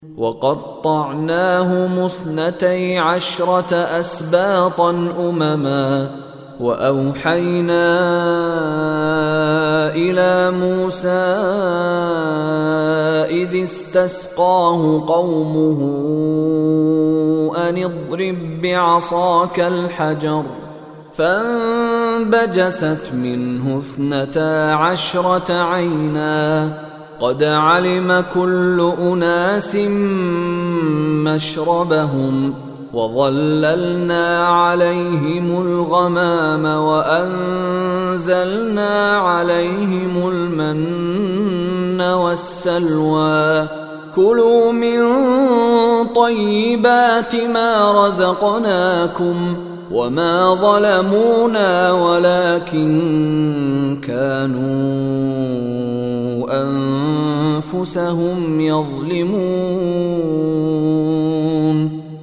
وقطعناهم 12 أسباطا أمما وأوحينا إلى موسى إذ استسقاه قومه أن اضرب بعصاك الحجر فانبجست منه 12 عينا قد علم كل أناس مشربهم وظللنا عليهم الغمام وأنزلنا عليهم المن والسلوى كلوا من طيبات ما رزقناكم وما ظلمونا ولكن كانوا أنفسهم يظلمون